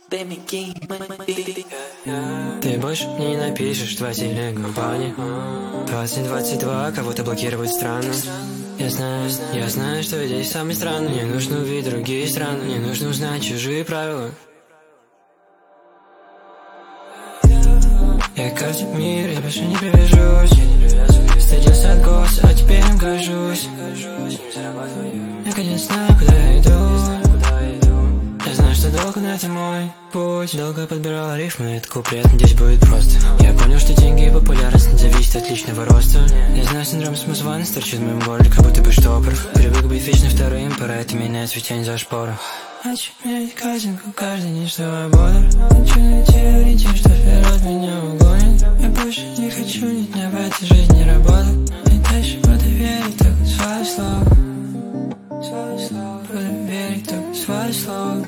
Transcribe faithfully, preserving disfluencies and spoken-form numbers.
Ты больше не напишешь в телеграм-бане. Двадцать двадцать два, кого-то блокировать странно. Я знаю, я знаю, что здесь самый странный. Мне нужно увидеть другие страны, мне нужно узнать чужие правила. Я каждый мир, я больше не привяжусь. Стыдился от голоса, а теперь им кажусь. Наконец знаю, куда я иду. Я знаю, что долго, но это мой путь. Долго подбирал рифмы, этот куплет, надеюсь, будет просто. Я понял, что деньги и популярность не зависят от личного роста. Я знаю, синдром самозванца торчит в моем горле, как будто бы штопор. Привык быть вечно вторым, пора это менять, ведь тень за шпору. Хочу менять картинку каждый день, чтобы бодр. Хочу найти ориентир, что вперед меня угонит. Я больше не хочу ни дня в этой жизни работать. И дальше буду верить только в свои слова. Буду верить только в свои слова.